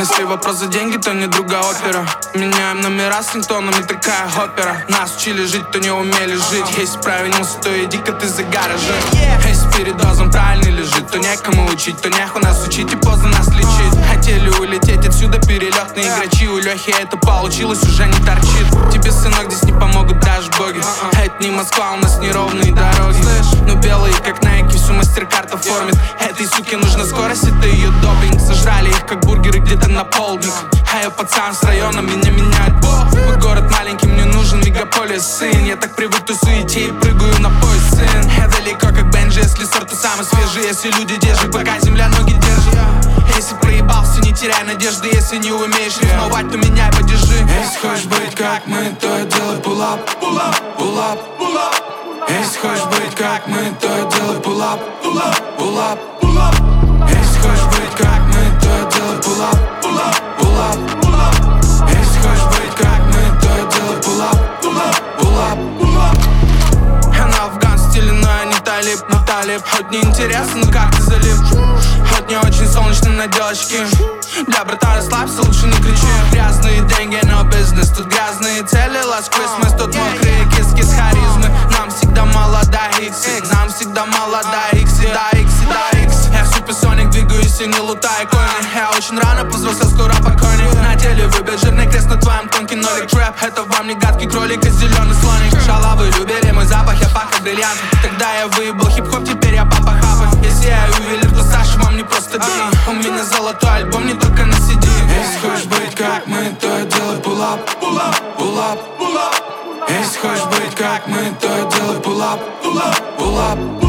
Если вопрос за деньги, то не друга опера. Меняем номера с рингтонами, такая опера. Нас учили жить, то не умели жить. Если провинился, то иди-ка ты за гаражи. Если передозом правильно лежит, то некому учить, то неху нас учить и поздно нас лечить. Хотели улететь отсюда, перелетные игрочи. У Лехи это получилось, уже не торчит. Тебе, сынок, здесь не помогут даже боги. Это не Москва, у нас неровные дороги. Но белые, как Nike, всю мастер-карта формит. Этой суке нужна скорость, это ее допинг. Сожрали их, как бургеры, где-то на полдник. А я пацан с района, меня меняет Бог. Мой город маленький, мне нужен мегаполис, сын. Я так привык к суете и прыгаю на пояс, сын. Я далеко, как Бенджи, если сорт, то самый свежий. Если люди держат, пока земля ноги держит. Если проебался, не теряй надежды. Если не умеешь рифмовать, то меняй падежи. Если хочешь быть как мы, то делай pull-up, pull-up, pull-up, pull-up. Если хочешь быть как мы, то делай pull-up, pull-up, pull-up, pull-up. Если хочешь быть как мы, то делай pull-up, pull-up, pull-up, pull-up. Если хочешь быть как мы, то делай pull-up, pull-up, pull-up, pull-up. Я на афган стиле, но я не талиб, но талиб. Хоть не интересно, но как ты залип. Хоть не очень солнечно на девочки. Для брата расслабься, лучше не кричи. Грязные деньги, но бизнес. Тут грязные цели, last Christmas. Тут мокрые киски с харизмы. Нам всегда мало до икс. Нам всегда мало до икси, до икси, до икс. Я суперсоник, двигаюсь и не лутаю коины. Я очень рано повзрослел, скоро покойник. На теле выбит жирный крест на твоем тонкий нолик. Трэп, это вам не гадкий кролик, а зеленый слоник. Шалавы любили мой запах, я пах как бриллиант. Тогда я выебал хип-хоп, теперь я папа хапа. Если я ювелир, то Саша вам не просто бей. У меня золотой альбом, не только на CD. Если хочешь быть как мы, то делай pull-up, pull-up, pull-up, pull-up. Если хочешь быть как мы, то делай pull-up, pull-up, pull-up.